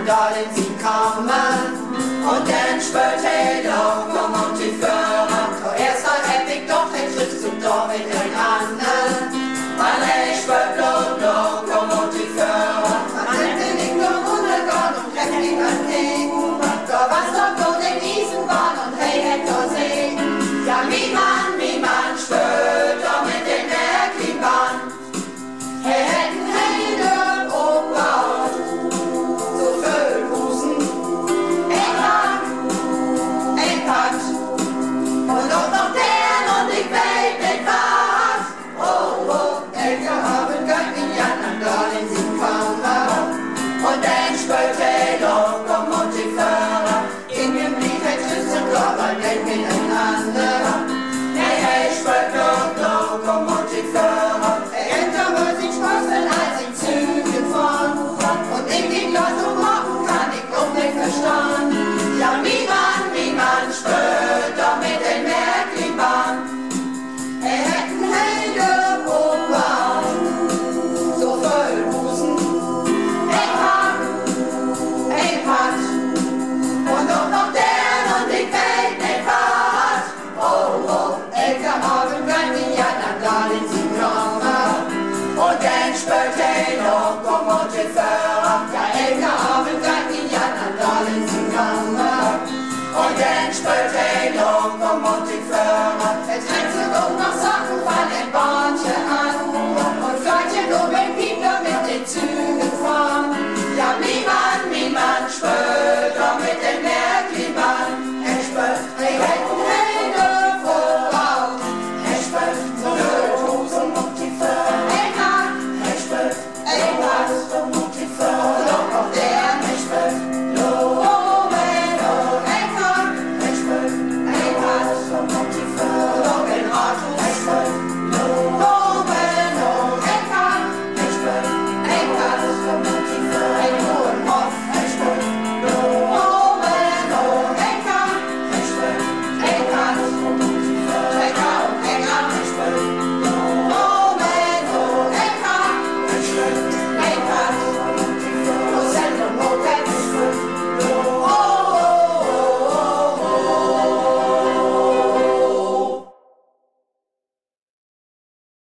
darin sie kommen. Und dann spürt die Lokomotivführer, zuerst hat Epic doch den Schritt zum Tor mit den anderen. Weil ich spürt Lokomotivführer, man nimmt den Nick nur runtergegangen und trefft ihn an King. Da war's doch nur den Eisenbahn und hey, Hector sehen. Ja, wie man spürt, doch mit den Märklin-Bahn. Hey, hätten Hände umgebaut, so Füllhusen. Ein Pakt, und auch noch der und ich weiß nicht was. Oh, Elke haben Göttin Jan an Dornen sie kommen. Und dann spürt die Lokomotivführer, in dem Lied ein Schlüsselkörper, denn miteinander. Hey, spürt Lokomotivführer, Enter muss ich sprechen, als ich Züge fahren. Und in den Lotto-Morgen kann ich auch nicht verstanden. Ja, wie man spürt, doch mit den Märklin-Bahn. Hätten Hände umgebaut, so Füllhusen. Ein Pakt, und auch noch der und ich weiß nicht was. Oh, Elke haben Göttin Jan an Dornen sie kommen. Und dann spürt die Lokomotivführer, ja, Elke haben Göttin Jan an Dornen sie kommen. Und dann spürt die Lokomotivführer,